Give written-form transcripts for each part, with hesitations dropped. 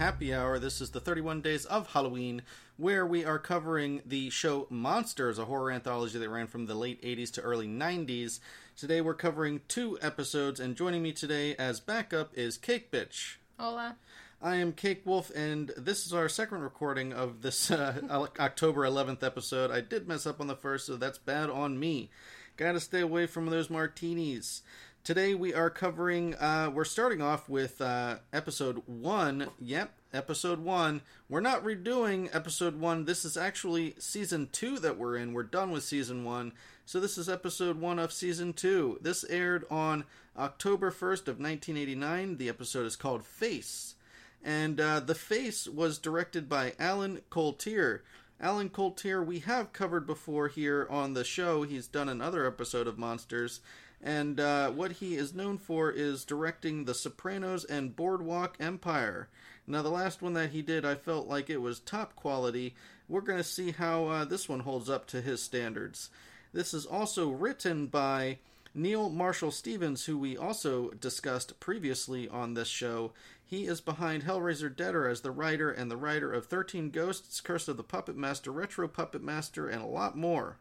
Happy Hour. This is the 31 Days of Halloween, where we are covering the show Monsters, a horror anthology that ran from the late 80s to early 90s. Today we're covering 2 episodes, and joining me today as backup is Cake Bitch. Hola. I am Cake Wolf, and this is our second recording of this October 11th episode. I did mess up on the first, so that's bad on me. Gotta stay away from those martinis. Today we are covering, we're starting off with episode 1. Yep, episode 1. We're not redoing episode 1. This is actually season 2 that we're in. We're done with season 1. So this is episode 1 of season 2. This aired on October 1st of 1989. The episode is called Face. And The Face was directed by Alan Coltier. Alan Coltier we have covered before here on the show. He's done another episode of Monsters. And what he is known for is directing The Sopranos and Boardwalk Empire. Now, the last one that he did, I felt like it was top quality. We're going to see how this one holds up to his standards. This is also written by Neil Marshall Stevens, who we also discussed previously on this show. He is behind Hellraiser Deader as the writer and the writer of 13 Ghosts, Curse of the Puppet Master, Retro Puppet Master, and a lot more.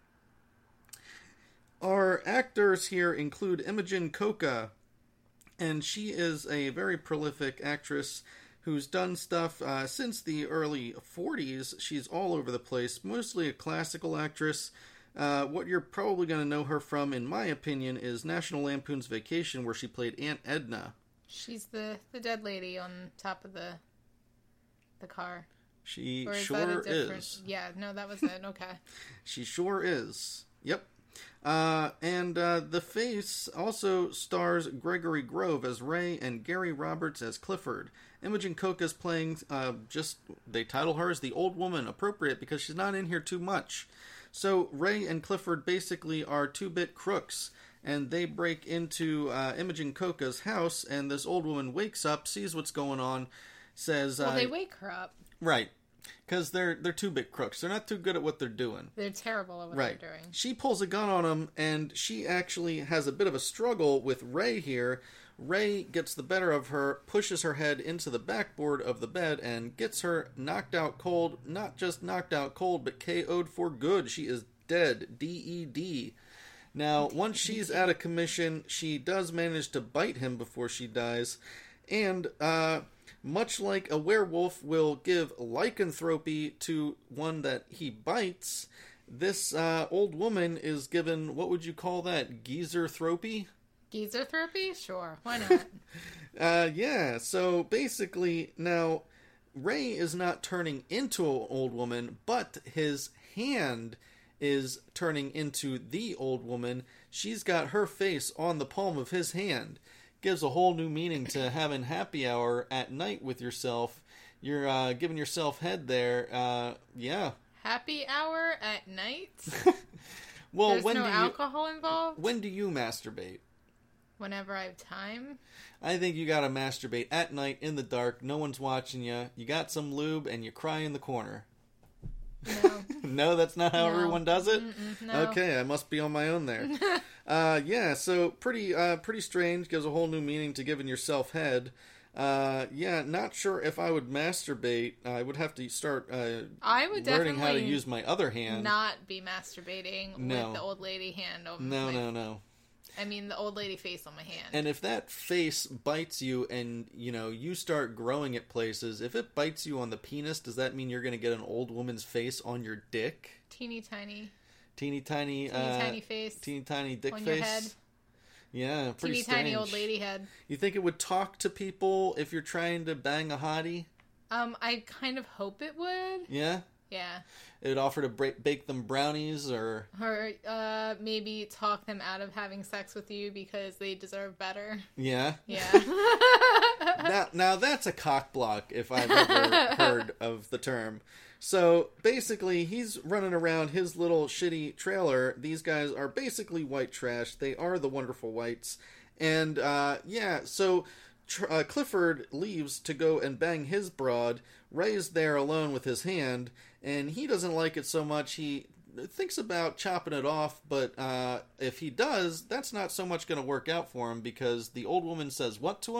Our actors here include Imogen Coca, and she is a very prolific actress who's done stuff since the early 40s. She's all over the place, mostly a classical actress. What you're probably going to know her from, in my opinion, is National Lampoon's Vacation, where she played Aunt Edna. She's the dead lady on top of the car. She sure is. Yeah, no, that was it. Okay. She sure is. Yep. And The Face also stars Gregory Grove as Ray and Gary Roberts as Clifford. Imogen Coca's playing, they title her as the old woman, appropriate because she's not in here too much. So Ray and Clifford basically are 2-bit crooks, and they break into Imogen Coca's house, and this old woman wakes up, sees what's going on, says... Well, they wake her up. Right. Because they're 2-bit crooks. They're not too good at what they're doing. They're terrible at what they're doing. She pulls a gun on them, and she actually has a bit of a struggle with Ray here. Ray gets the better of her, pushes her head into the backboard of the bed, and gets her knocked out cold. Not just knocked out cold, but KO'd for good. She is dead. D-E-D. Now, once she's out of commission, she does manage to bite him before she dies. And, much like a werewolf will give lycanthropy to one that he bites, this old woman is given, what would you call that, geezerthropy? Geezerthropy? Sure, why not? Yeah, so basically, now, Ray is not turning into an old woman, but his hand is turning into the old woman. She's got her face on the palm of his hand. Gives a whole new meaning to having happy hour at night with yourself. You're giving yourself head there. Yeah. Happy hour at night? Well, there's no alcohol involved? When do you masturbate? Whenever I have time. I think you gotta masturbate at night in the dark. No one's watching you. You got some lube and you cry in the corner. No. No, that's not how everyone does it? No. Okay, I must be on my own there. Yeah, so pretty strange. Gives a whole new meaning to giving yourself head. Yeah, not sure if I would masturbate. I would have to start I would learning how to use my other hand. Not be masturbating with the old lady hand over No. I mean, the old lady face on my hand. And if that face bites you and, you start growing at places, if it bites you on the penis, does that mean you're going to get an old woman's face on your dick? Teeny tiny face. Teeny tiny dick on face. Your head. Yeah, pretty teeny strange. tiny old lady head. You think it would talk to people if you're trying to bang a hottie? I kind of hope it would. Yeah? Yeah. It would offer to bake them brownies or maybe talk them out of having sex with you because they deserve better. Yeah? Yeah. now that's a cock block if I've ever heard of the term. So basically he's running around his little shitty trailer. These guys are basically white trash. They are the Wonderful Whites. And so Clifford leaves to go and bang his broad. Ray's there alone with his hand, and he doesn't like it so much. He thinks about chopping it off, but if he does, that's not so much going to work out for him because the old woman says what to him?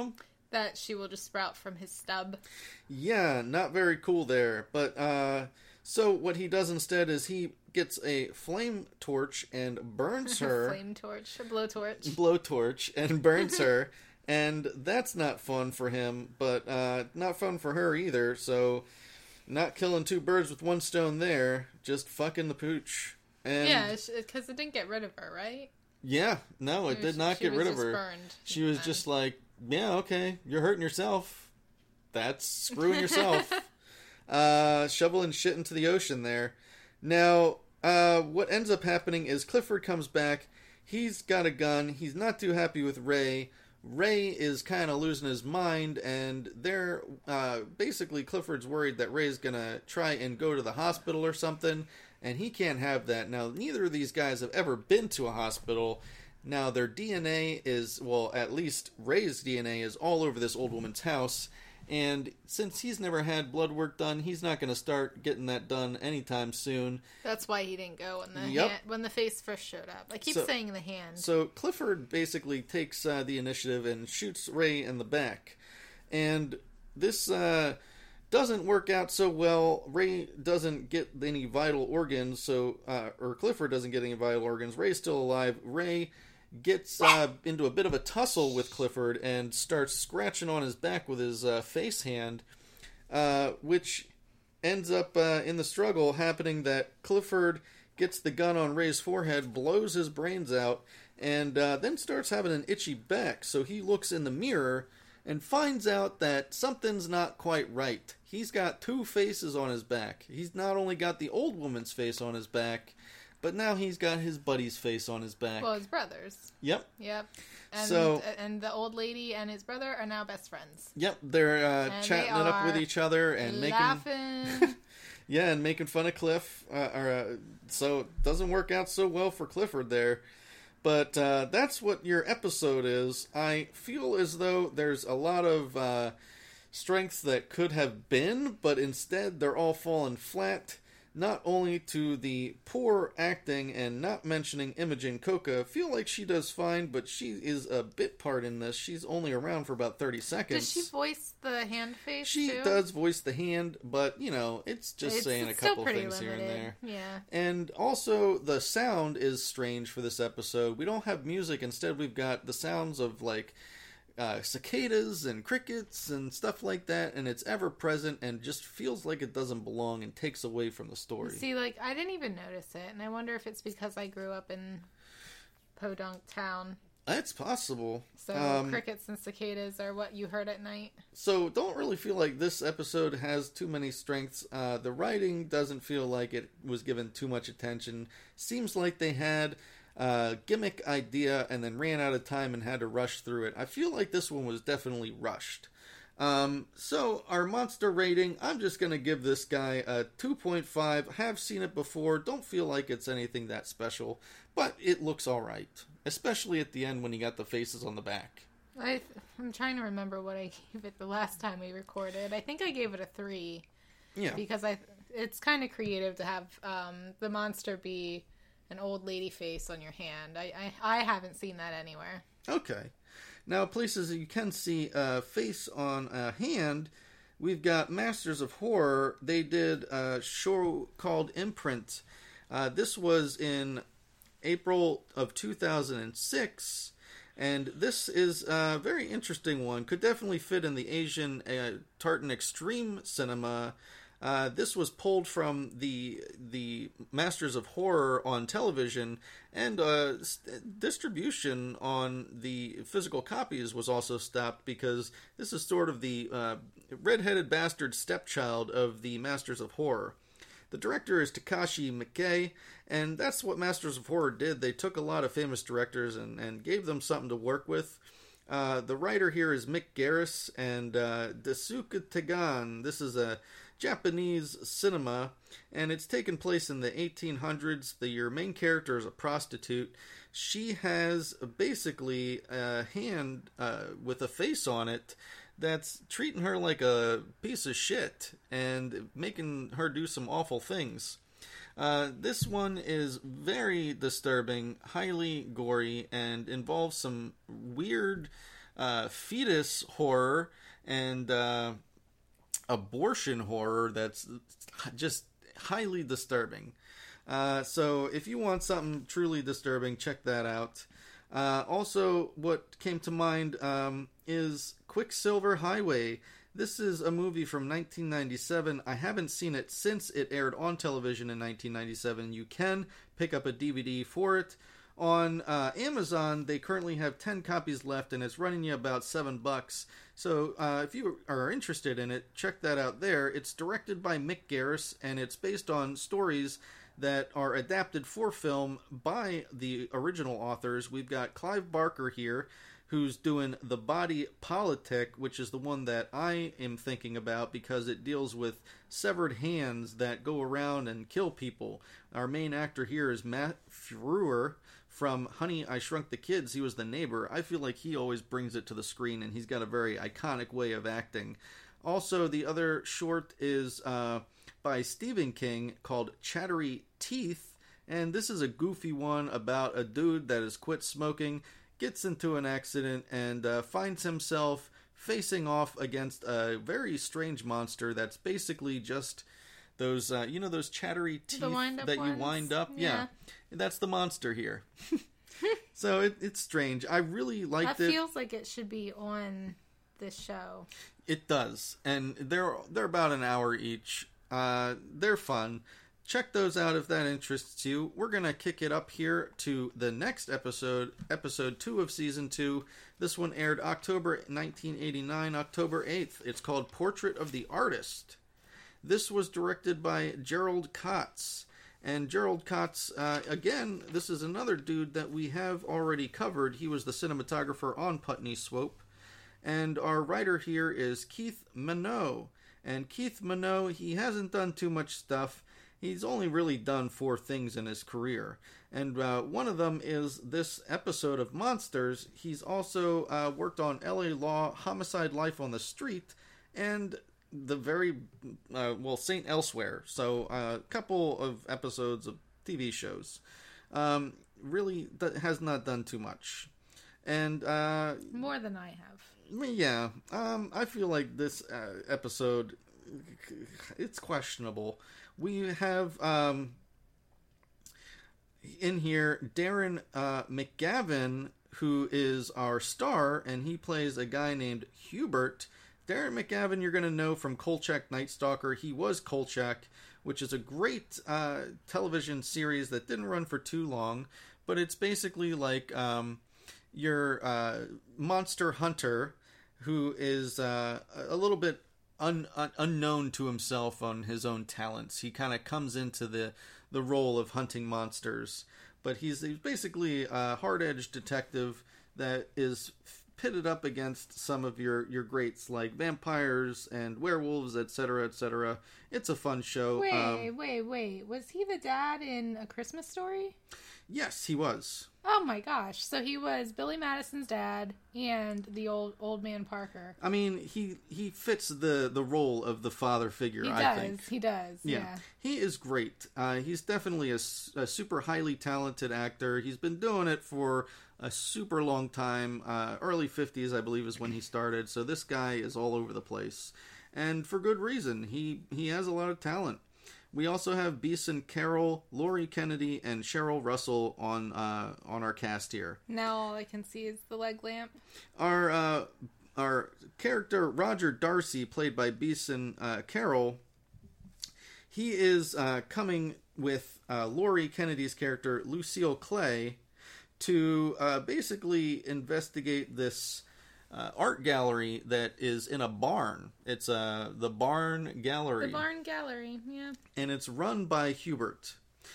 That she will just sprout from his stub. Yeah, not very cool there. But, so what he does instead is he gets a flame torch and burns her. Flame torch, a blowtorch. Blowtorch, and burns her. And that's not fun for him, but not fun for her either. So, not killing two birds with one stone there. Just fucking the pooch. And yeah, because it didn't get rid of her, right? Yeah, no, it did not get rid of her. Burned. She was just like, yeah, okay, you're hurting yourself. That's screwing yourself. Shoveling shit into the ocean there. Now, what ends up happening is Clifford comes back. He's got a gun. He's not too happy with Ray. Ray is kind of losing his mind, and they're basically Clifford's worried that Ray's gonna try and go to the hospital or something, and he can't have that. Now, neither of these guys have ever been to a hospital. Now, their DNA is, well, at least Ray's DNA is all over this old woman's house, and since he's never had blood work done, he's not going to start getting that done anytime soon. That's why he didn't go when the face first showed up. I keep saying the hand. So Clifford basically takes the initiative and shoots Ray in the back. And this doesn't work out so well. Ray doesn't get any vital organs, or Clifford doesn't get any vital organs. Ray's still alive. Ray gets into a bit of a tussle with Clifford and starts scratching on his back with his face hand, which ends up in the struggle happening that Clifford gets the gun on Ray's forehead, blows his brains out, and then starts having an itchy back. So he looks in the mirror and finds out that something's not quite right. He's got two faces on his back. He's not only got the old woman's face on his back, but now he's got his buddy's face on his back. Well, his brothers. Yep. And the old lady and his brother are now best friends. Yep, they're chatting it up with each other and laughing. Yeah, and making fun of Cliff. So it doesn't work out so well for Clifford there. But that's what your episode is. I feel as though there's a lot of strengths that could have been, but instead they're all falling flat. Not only to the poor acting and not mentioning Imogen Coca, feel like she does fine, but she is a bit part in this. She's only around for about 30 seconds. Does she voice the hand face She too? does voice the hand, but, it's just saying a couple things limited. Here and there. Yeah. And also, the sound is strange for this episode. We don't have music. Instead, we've got the sounds of, cicadas and crickets and stuff like that, and it's ever present and just feels like it doesn't belong and takes away from the story. See, I didn't even notice it, and I wonder if it's because I grew up in Podunk Town. That's possible. So crickets and cicadas are what you heard at night. So don't really feel like this episode has too many strengths. The writing doesn't feel like it was given too much attention. Seems like they had gimmick idea and then ran out of time and had to rush through it. I feel like this one was definitely rushed. So our monster rating, I'm just going to give this guy a 2.5. Have seen it before. Don't feel like it's anything that special, but it looks alright. Especially at the end when you got the faces on the back. I'm trying to remember what I gave it the last time we recorded. I think I gave it a 3. Yeah. Because it's kind of creative to have the monster be an old lady face on your hand. I haven't seen that anywhere. Okay. Now, places that you can see a face on a hand, we've got Masters of Horror. They did a show called Imprint. This was in April of 2006, and this is a very interesting one. Could definitely fit in the Asian tartan extreme cinema. This was pulled from the Masters of Horror on television, and distribution on the physical copies was also stopped because this is sort of the red-headed bastard stepchild of the Masters of Horror. The director is Takashi Miike, and that's what Masters of Horror did. They took a lot of famous directors and gave them something to work with. The writer here is Mick Garris, and Daisuke Tegan. This is a Japanese cinema, and it's taken place in the 1800s. Your main character is a prostitute. She has basically a hand with a face on it that's treating her like a piece of shit and making her do some awful things. This one is very disturbing, highly gory, and involves some weird fetus horror and abortion horror that's just highly disturbing. So if you want something truly disturbing, check that out. Also, what came to mind is Quicksilver Highway. This is a movie from 1997. I haven't seen it since it aired on television in 1997. You can pick up a DVD for it. On Amazon, they currently have 10 copies left, and it's running you about $7. So if you are interested in it, check that out there. It's directed by Mick Garris, and it's based on stories that are adapted for film by the original authors. We've got Clive Barker here, who's doing The Body Politic, which is the one that I am thinking about because it deals with severed hands that go around and kill people. Our main actor here is Matt Frewer from Honey, I Shrunk the Kids. He was the neighbor. I feel like he always brings it to the screen, and he's got a very iconic way of acting. Also, the other short is by Stephen King called Chattery Teeth, and this is a goofy one about a dude that has quit smoking, gets into an accident, and finds himself facing off against a very strange monster that's basically just those, those chattery teeth that you wind up? Yeah. That's the monster here. So it's strange. I really liked it. That feels like it should be on this show. It does. And they're about an hour each. They're fun. Check those out if that interests you. We're going to kick it up here to the next episode 2 of Season 2. This one aired October 1989, October 8th. It's called Portrait of the Artist. This was directed by Gerald Kotz. And Gerald Kotz, again, this is another dude that we have already covered. He was the cinematographer on Putney Swope. And our writer here is Keith Minogue. And Keith Minogue, he hasn't done too much stuff. He's only really done 4 things in his career. And one of them is this episode of Monsters. He's also worked on LA Law, Homicide: Life on the Street, and the very, St. Elsewhere. So a couple of episodes of TV shows. Really has not done too much. And more than I have. Yeah. I feel like this episode, it's questionable. We have in here Darren McGavin, who is our star, and he plays a guy named Hubert. Darren McGavin, you're going to know from Kolchak Night Stalker. He was Kolchak, which is a great television series that didn't run for too long, but it's basically like your monster hunter who is a little bit unknown to himself on his own talents. He kind of comes into the role of hunting monsters, but he's basically a hard-edged detective that is pitted up against some of your greats like vampires and werewolves, etc., etc. It's a fun show. Wait. Was he the dad in A Christmas Story? Yes, he was. Oh my gosh. So he was Billy Madison's dad and the old man Parker. I mean, he fits the role of the father figure, I think. He does. Yeah. He is great. He's definitely a super highly talented actor. He's been doing it for a super long time. Early 50s, I believe, is when he started. So this guy is all over the place. And for good reason. He has a lot of talent. We also have Beeson Carroll, Laurie Kennedy, and Cheryl Russell on our cast here. Now all I can see is the leg lamp. Our character Roger Darcy, played by Beeson Carroll, he is coming with Laurie Kennedy's character Lucille Clay to basically investigate this art gallery that is in a barn. It's the Barn Gallery. The Barn Gallery, yeah. And it's run by Hubert.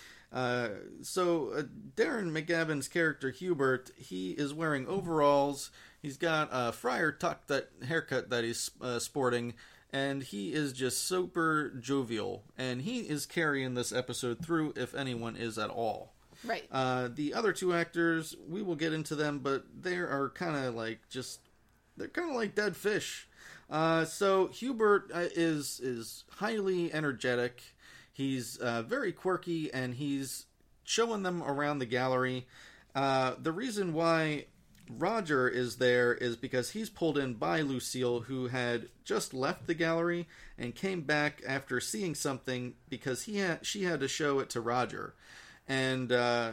So Darren McGavin's character Hubert, he is wearing overalls. He's got a Friar Tuck haircut that he's sporting, and he is just super jovial. And he is carrying this episode through, if anyone is at all. Right. The other 2 actors, we will get into them, but they are kind of like they're kind of like dead fish. So Hubert is highly energetic. He's very quirky, and he's showing them around the gallery. The reason why Roger is there is because he's pulled in by Lucille, who had just left the gallery and came back after seeing something because she had to show it to Roger. And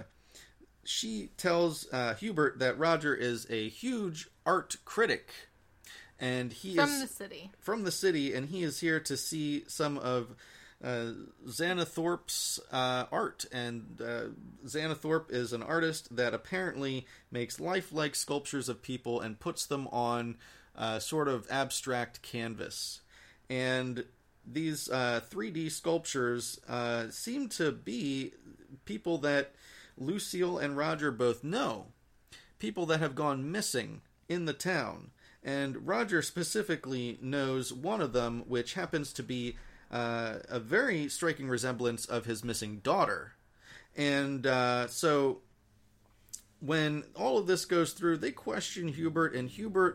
she tells Hubert that Roger is a huge art critic. And he from the city, and he is here to see some of Xanathorpe's art. And Xanathorpe is an artist that apparently makes lifelike sculptures of people and puts them on sort of abstract canvas. And these 3D sculptures seem to be people that Lucille and Roger both know. People that have gone missing in the town. And Roger specifically knows one of them, which happens to be a very striking resemblance of his missing daughter. And so when all of this goes through, they question Hubert, and Hubert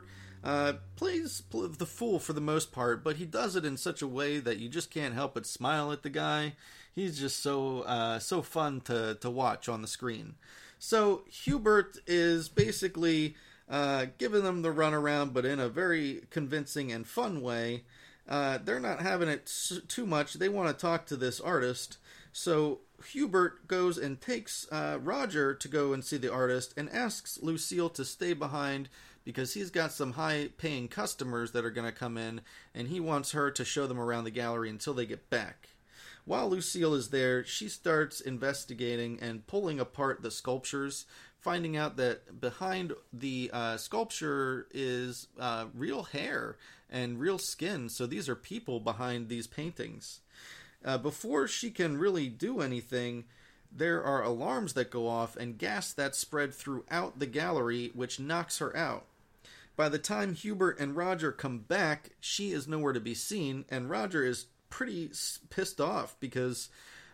plays the fool for the most part, but he does it in such a way that you just can't help but smile at the guy. He's just so fun to watch on the screen. So Hubert is basically giving them the runaround, but in a very convincing and fun way. They're not having it too much. They want to talk to this artist. So Hubert goes and takes Roger to go and see the artist and asks Lucille to stay behind because he's got some high-paying customers that are going to come in, and he wants her to show them around the gallery until they get back. While Lucille is there, she starts investigating and pulling apart the sculptures, finding out that behind the sculpture is real hair and real skin, so these are people behind these paintings. Before she can really do anything, there are alarms that go off and gas that spread throughout the gallery, which knocks her out. By the time Hubert and Roger come back, she is nowhere to be seen, and Roger is pretty pissed off because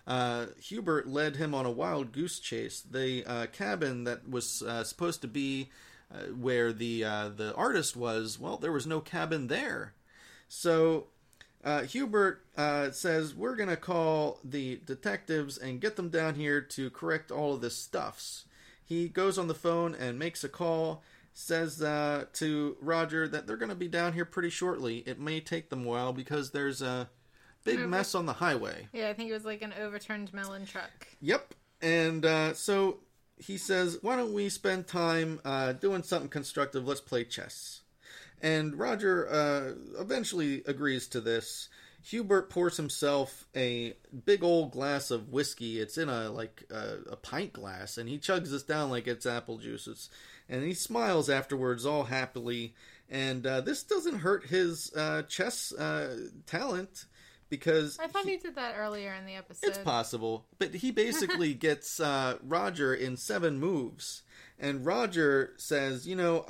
Hubert led him on a wild goose chase. The cabin that was supposed to be where the artist was, well, there was no cabin there. So Hubert says, we're going to call the detectives and get them down here to correct all of this stuffs. He goes on the phone and makes a call, says to Roger that they're going to be down here pretty shortly. It may take them a while because there's a big mess on the highway. Yeah, I think it was like an overturned melon truck. Yep. And so he says, why don't we spend time doing something constructive? Let's play chess. And Roger eventually agrees to this. Hubert pours himself a big old glass of whiskey. It's in a pint glass, and he chugs this down like it's apple juice. And he smiles afterwards all happily. And this doesn't hurt his chess talent. Because I thought he did that earlier in the episode. It's possible. But he basically gets Roger in 7 moves. And Roger says,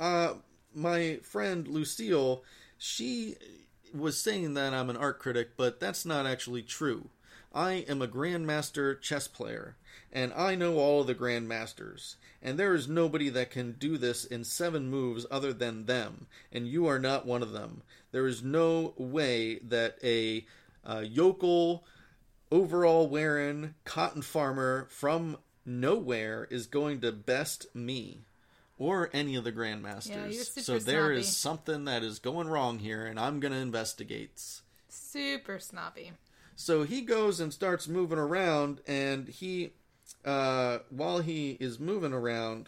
my friend Lucille, she was saying that I'm an art critic, but that's not actually true. I am a grandmaster chess player, and I know all the grandmasters. And there is nobody that can do this in 7 moves other than them. And you are not one of them. There is no way that a yokel, overall wearing cotton farmer from nowhere is going to best me or any of the grandmasters. Yeah, so there is something that is going wrong here, and I'm going to investigate. Super snobby. So he goes and starts moving around, and he, while he is moving around,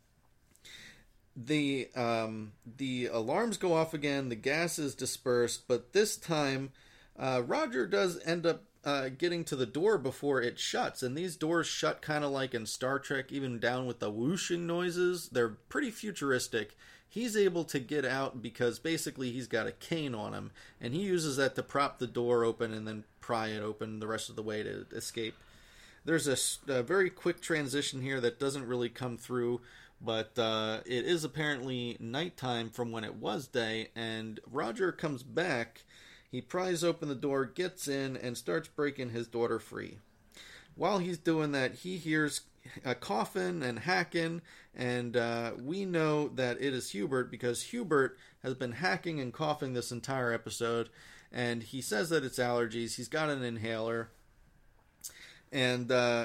the alarms go off again, the gas is dispersed, but this time Roger does end up getting to the door before it shuts, and these doors shut kind of like in Star Trek, even down with the whooshing noises. They're pretty futuristic. He's able to get out because basically he's got a cane on him, and he uses that to prop the door open and then pry it open the rest of the way to escape. There's a very quick transition here that doesn't really come through, but it is apparently nighttime from when it was day, and Roger comes back. He pries open the door, gets in, and starts breaking his daughter free. While he's doing that, he hears a coughing and hacking, and we know that it is Hubert because Hubert has been hacking and coughing this entire episode, and he says that it's allergies. He's got an inhaler. And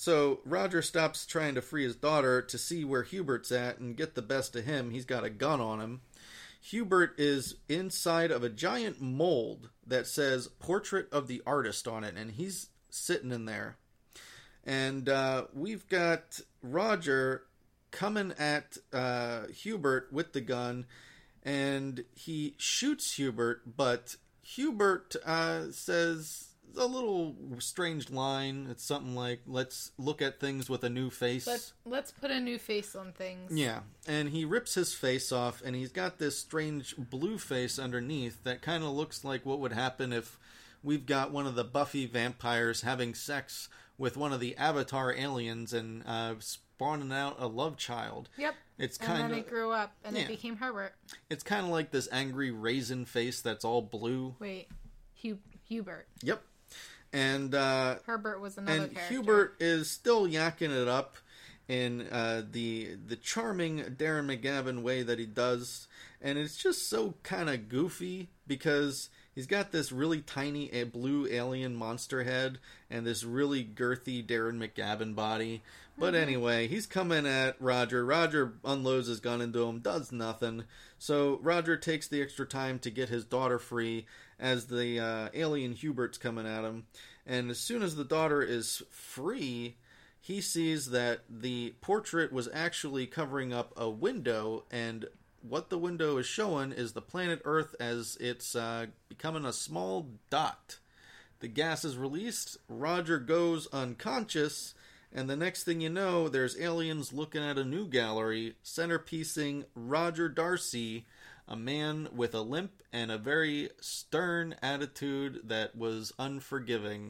So Roger stops trying to free his daughter to see where Hubert's at and get the best of him. He's got a gun on him. Hubert is inside of a giant mold that says Portrait of the Artist on it, and he's sitting in there. And we've got Roger coming at Hubert with the gun, and he shoots Hubert, but Hubert says a little strange line. It's something like, let's look at things with a new face. Let's put a new face on things. Yeah, and he rips his face off, and he's got this strange blue face underneath that kind of looks like what would happen if we've got one of the Buffy vampires having sex with one of the Avatar aliens and spawning out a love child. Yep. It's and then it grew up, and it became Herbert. It's kind of like this angry raisin face that's all blue. Wait, Hubert. Yep. And Herbert was another character. Hubert is still yakking it up in the charming Darren McGavin way that he does, and it's just so kind of goofy because he's got this really tiny blue alien monster head and this really girthy Darren McGavin body. But anyway, he's coming at Roger. Roger unloads his gun into him, does nothing. So Roger takes the extra time to get his daughter free as the alien Hubert's coming at him. And as soon as the daughter is free, he sees that the portrait was actually covering up a window, and what the window is showing is the planet Earth as it's becoming a small dot. The gas is released, Roger goes unconscious, and the next thing you know, there's aliens looking at a new gallery, centerpiecing Roger Darcy, a man with a limp and a very stern attitude that was unforgiving.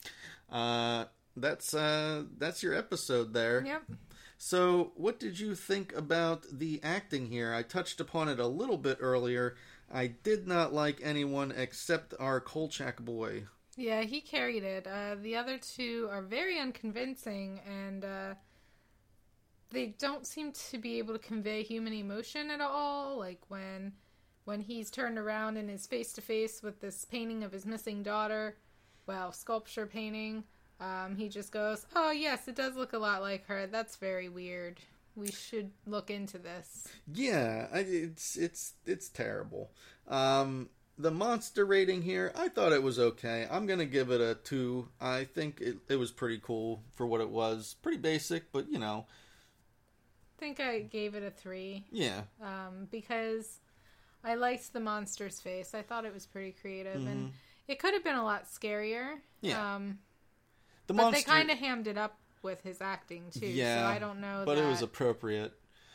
That's your episode there. Yep. So, what did you think about the acting here? I touched upon it a little bit earlier. I did not like anyone except our Kolchak boy. Yeah, he carried it. The other two are very unconvincing, and they don't seem to be able to convey human emotion at all. Like when he's turned around and is face to face with this painting of his missing daughter, sculpture painting, he just goes, "Oh yes, it does look a lot like her. That's very weird. We should look into this." Yeah, it's terrible. The monster rating here, I thought it was okay. I'm going to give it a 2. I think it was pretty cool for what it was. Pretty basic, but, you know. I think I gave it a 3. Yeah. Because I liked the monster's face. I thought it was pretty creative. And it could have been a lot scarier. Yeah. But they kind of hammed it up with his acting, too. Yeah. So I don't know but it was appropriate.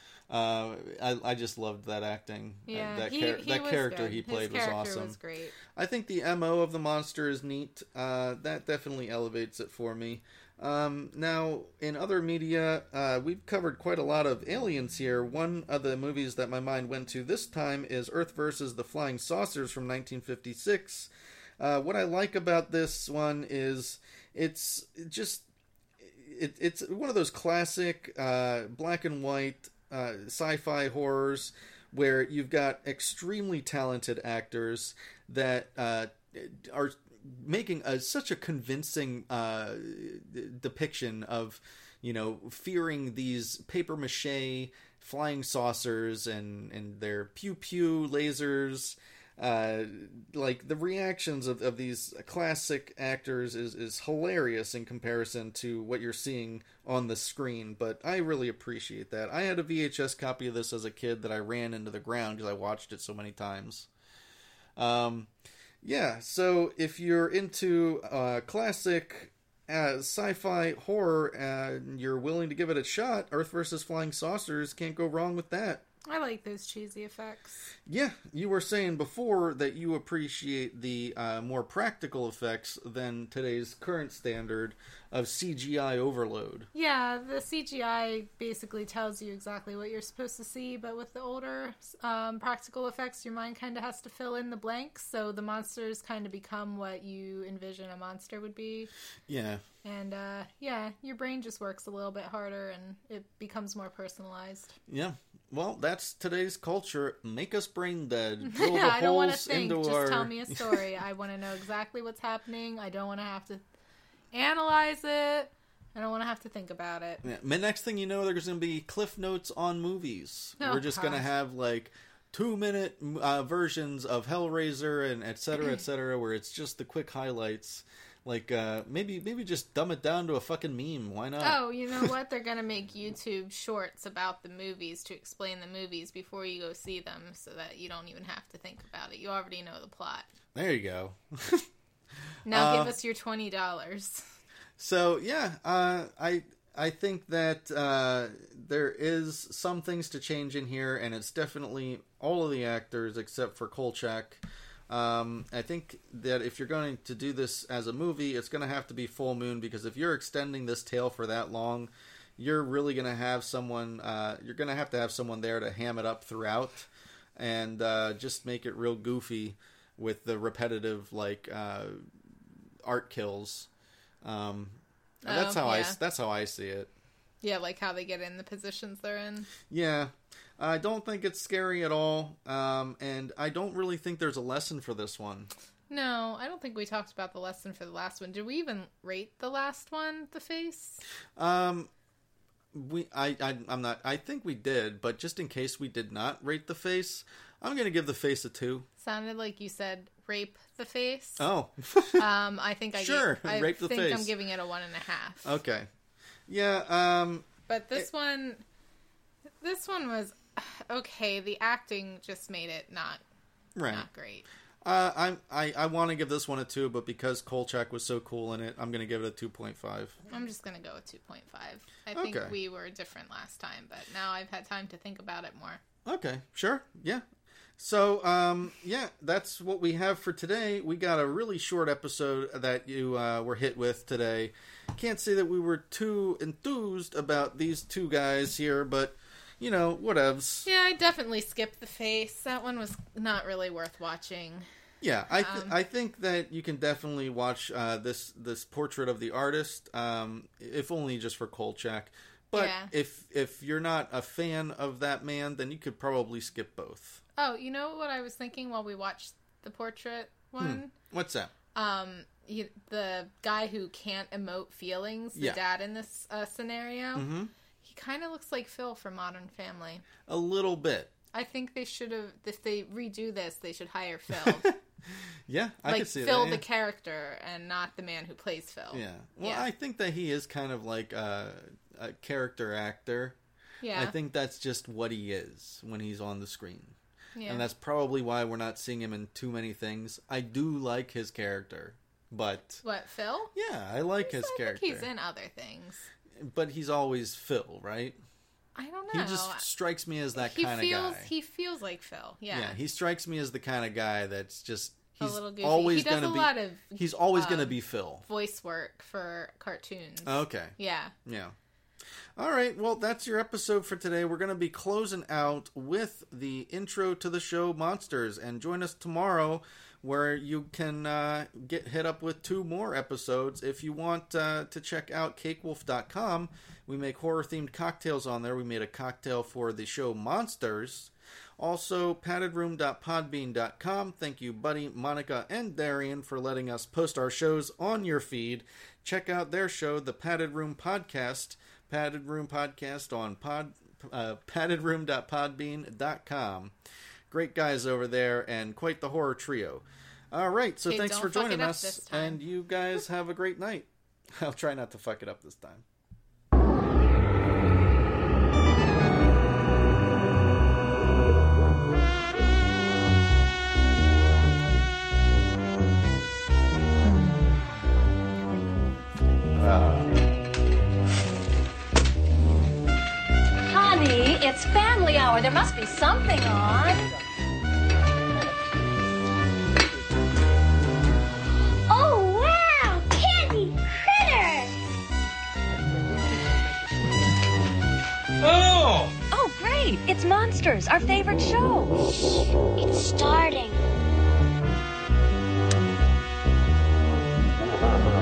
I just loved that acting. Yeah, that was character good. he played was awesome. His character was great. I think the MO of the monster is neat. That definitely elevates it for me. Now, in other media, we've covered quite a lot of aliens here. One of the movies that my mind went to this time is Earth vs. the Flying Saucers from 1956. What I like about this one is it's one of those classic black and white sci-fi horrors where you've got extremely talented actors that are making such a convincing depiction of, fearing these papier-mâché flying saucers and their pew-pew lasers. Like the reactions of these classic actors is hilarious in comparison to what you're seeing on the screen, but I really appreciate that. I had a VHS copy of this as a kid that I ran into the ground because I watched it so many times. Yeah, so if you're into classic sci-fi horror and you're willing to give it a shot, Earth vs. Flying Saucers, can't go wrong with that. I like those cheesy effects. Yeah, you were saying before that you appreciate the more practical effects than today's current standard of CGI overload. Yeah, the CGI basically tells you exactly what you're supposed to see, but with the older practical effects, your mind kind of has to fill in the blanks, so the monsters kind of become what you envision a monster would be. Yeah. And, your brain just works a little bit harder, and it becomes more personalized. Yeah. Well, that's today's culture. Make us brain dead. Drill the I don't want to holes think. into Just our... tell me a story. I want to know exactly what's happening. I don't want to have to analyze it. I don't want to have to think about it. Yeah. Next thing you know, there's going to be Cliff Notes on movies. Oh, We're just going to have, like, 2-minute versions of Hellraiser and et cetera, where it's just the quick highlights. Like, maybe just dumb it down to a fucking meme. Why not? Oh, you know what? They're going to make YouTube shorts about the movies to explain the movies before you go see them so that you don't even have to think about it. You already know the plot. There you go. Now give us your $20. So, yeah, I think that there is some things to change in here, and it's definitely all of the actors except for Kolchak. I think that if you're going to do this as a movie, it's going to have to be Full Moon, because if you're extending this tale for that long, you're really going to have someone, you're going to have someone there to ham it up throughout, and just make it real goofy with the repetitive, like, art kills. That's how I see it. Yeah, like how they get in the positions they're in. Yeah. I don't think it's scary at all, and I don't really think there's a lesson for this one. No, I don't think we talked about the lesson for the last one. Did we even rate the last one, The Face? I'm not. I think we did, but just in case we did not rate The Face, I'm going to give The Face a 2. Sounded like you said rape the face. Oh. I think I rape the face. I'm giving it a 1.5. Okay. Yeah. But this one was okay. The acting just made it not great. I want to give this one a 2, but because Kolchak was so cool in it, I'm going to give it a 2.5. I'm just going to go with 2.5. I think we were different last time, but now I've had time to think about it more. Okay, sure. Yeah. So, yeah, that's what we have for today. We got a really short episode that you were hit with today. Can't say that we were too enthused about these two guys here, but, you know, whatevs. Yeah, I definitely skipped The Face. That one was not really worth watching. Yeah, I think that you can definitely watch this Portrait of the Artist, if only just for Kolchak. But if you're not a fan of that man, then you could probably skip both. Oh, you know what I was thinking while we watched the Portrait one? What's that? The guy who can't emote feelings, the dad in this scenario, he kind of looks like Phil from Modern Family. A little bit. I think they should have, if they redo this, they should hire Phil. Yeah, I could see that. Like Phil the character and not the man who plays Phil. Yeah. Well, I think that he is kind of like a character actor. Yeah. I think that's just what he is when he's on the screen. Yeah. And that's probably why we're not seeing him in too many things. I do like his character, but... What, Phil? Yeah, I like his character. I think he's in other things. But he's always Phil, right? I don't know. He just strikes me as that kind of guy. He feels like Phil, yeah. Yeah, he strikes me as the kind of guy that's just... He's a little goofy. Always he does a lot of... He's always going to be Phil. Voice work for cartoons. Okay. Yeah. Yeah. All right, well, that's your episode for today. We're going to be closing out with the intro to the show Monsters, and join us tomorrow where you can get hit up with 2 more episodes. If you want to check out CakeWolf.com, we make horror-themed cocktails on there. We made a cocktail for the show Monsters. Also, paddedroom.podbean.com. Thank you, Buddy, Monica, and Darian for letting us post our shows on your feed. Check out their show, The Padded Room Podcast. Padded Room Podcast on paddedroom.podbean.com. Great guys over there, and quite the horror trio. All right, so thanks for joining us, and you guys have a great night. I'll try not to fuck it up this time. It's family hour. There must be something on. Oh, wow! Candy critters! Oh! Oh, great! It's Monsters, our favorite show. It's starting.